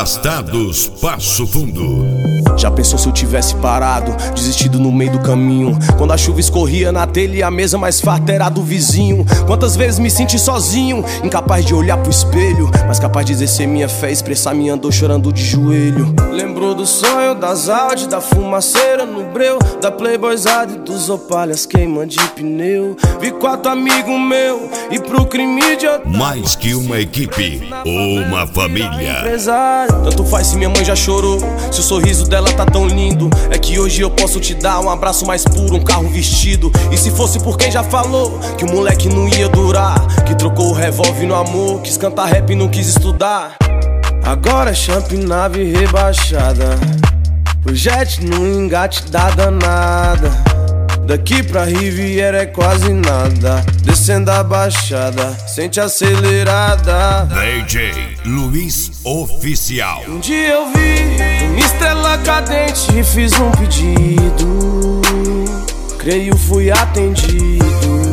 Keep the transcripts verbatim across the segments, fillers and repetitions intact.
Arrastados Passo Fundo. Já pensou se eu tivesse parado, desistido no meio do caminho? Quando a chuva escorria na telha e a mesa mais farta era do vizinho. Quantas vezes me senti sozinho, incapaz de olhar pro espelho, mas capaz de exercer minha fé, expressar minha dor chorando de joelho. Lembrou do sonho, das Audi, da fumaceira no breu, da playboyzada e dos opalhas queima de pneu. Vi quatro amigos meu e pro crime de outro. Mais que uma equipe, uma família. Empresário. Tanto faz se minha mãe já chorou, se o sorriso dela tá tão lindo. É que hoje eu posso te dar um abraço mais puro, um carro vestido. E se fosse por quem já falou que o moleque não ia durar, que trocou o revólver no amor, quis cantar rap e não quis estudar. Agora é champ, nave rebaixada, o jet no engate da danada. Daqui pra Riviera é quase nada, descendo a baixada, sente acelerada. D J Luiz Oficial. Um dia eu vi uma estrela cadente e fiz um pedido, creio fui atendido.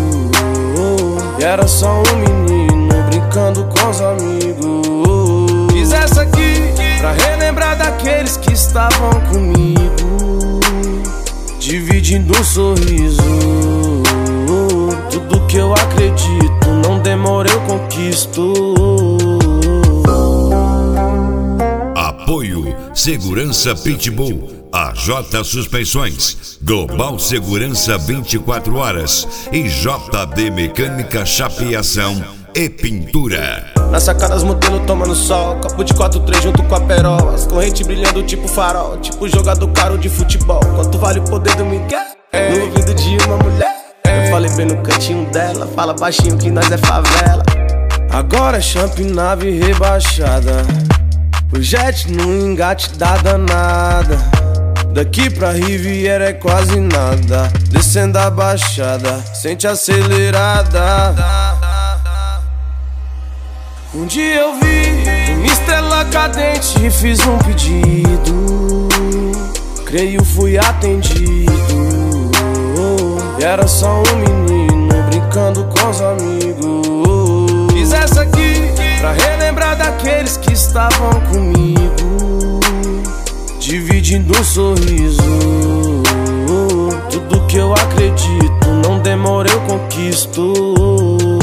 E era só um menino brincando com os amigos. Fiz essa aqui pra relembrar daqueles que estavam comigo, dividindo um sorriso. Tudo que eu acredito, não demora eu conquisto. Apoio Segurança Pitbull, A J Suspensões, Global Segurança vinte e quatro horas e J D Mecânica Chapeação e Pintura. Na sacada as modelo tomando sol, copo de quatro três junto com a perola, as correntes brilhando tipo farol, tipo jogador caro de futebol. Quanto vale o poder do Miguel? É. No ouvido de uma mulher. É. Eu falei bem no cantinho dela, fala baixinho que nós é favela. Agora é champ, nave rebaixada, o jet no engate da danada. Daqui pra Riviera é quase nada, descendo a baixada, sente acelerada. Um dia eu vi uma estrela cadente e fiz um pedido, creio fui atendido. E era só um menino brincando com os amigos. Fiz essa aqui pra relembrar daqueles que estavam comigo, dividindo um sorriso. Tudo que eu acredito, não demora eu conquisto.